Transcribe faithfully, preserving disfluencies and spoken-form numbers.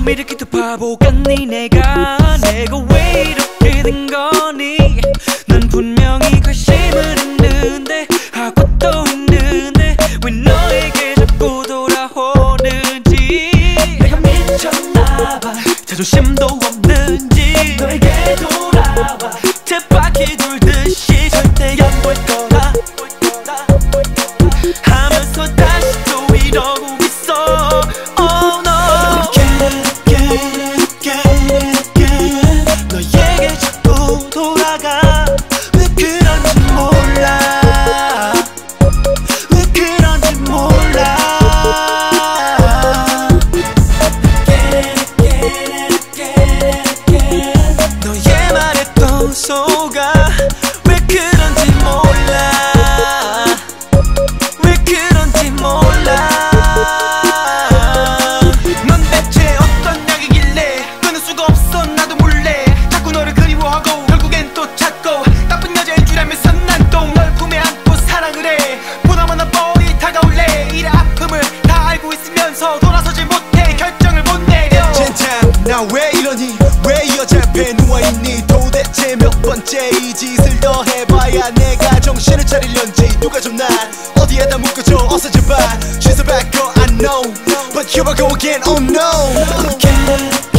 이렇게 바보 같니 내가 내가 왜 이렇게 된 거니 난 분명히 관심을 했는데 하고 또 했는데 왜 너에게 자꾸 돌아오는지 내가 미쳤나봐 자존심도 없는지 너에게 돌아와 쳇바퀴 돌듯이 절대 안 볼 거라 하면서 다시 또 이러고 있어 Oh no again again again 너에게 자꾸 돌아가 왜 그런지 몰라 왜 그런지 몰라 again again again again 너의 말에 또 속아 왜 그런지 몰라 왜 그런지 몰라 넌 대체 어떤 약이길래 끊을 수가 없어 나도 몰래 자꾸 너를 그리워하고 결국엔 또 찾고 나쁜 여자인 줄 알면서 난 또 널 품에 안고 사랑을 해 보나마나 뻔히 다가올래 이 아픔을 다 알고 있으면서 돌아서지 못해 결정을 못 내려 진짜 나 왜 이러니 왜 이 여자 앞에 누워있니 도대체 몇 번째 이 짓을 더 해봐야 내가 정신을 차리려는지 누가 좀 날 어디에다 묶어줘 어서 제발 She's a bad girl I know But here I go again oh no again